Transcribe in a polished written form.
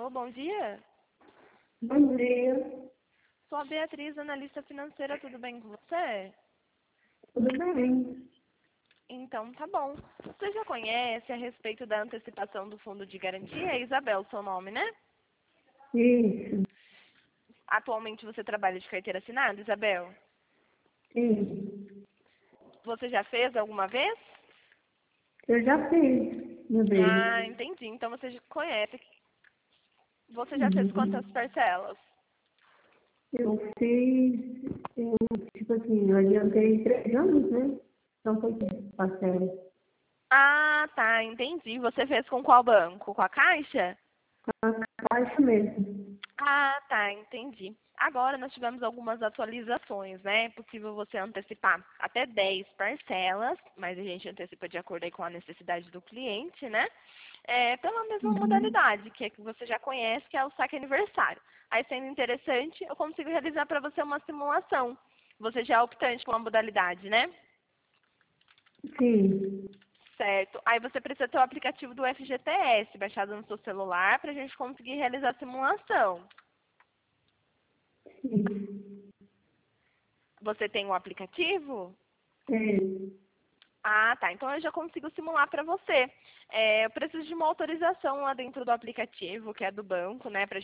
Alô, bom dia. Bom dia, Sou a Beatriz, analista financeira, tudo bem com você? tudo bem? Então, tá bom. Você já conhece a respeito da antecipação do fundo de garantia? É Isabel, seu nome, né? Isso, Atualmente você trabalha de carteira assinada, Isabel? sim. Você já fez alguma vez? Eu já fiz uma Ah, vez. entendi. Então você já conhece. Você já fez quantas Uhum. parcelas? Eu fiz, tipo assim, eu adiantei 3 anos, né? Então foi parcela. Ah, tá, entendi. Você fez com qual banco? Com a Caixa? A caixa mesmo. Ah, tá, entendi. Agora nós tivemos algumas atualizações, né? É possível você antecipar até 10 parcelas, mas a gente antecipa de acordo aí com a necessidade do cliente, né? Pela mesma Uhum. modalidade, que é que você já conhece, que é o saque aniversário. Aí, sendo interessante, eu consigo realizar para você uma simulação. Você já é optante com a modalidade, né? Sim. Certo. Aí você precisa ter o aplicativo do FGTS baixado no seu celular para a gente conseguir realizar a simulação. Sim. Você tem o aplicativo? É. Ah, tá. Então eu já consigo simular para você. Eu preciso de uma autorização lá dentro do aplicativo, que é do banco, né, para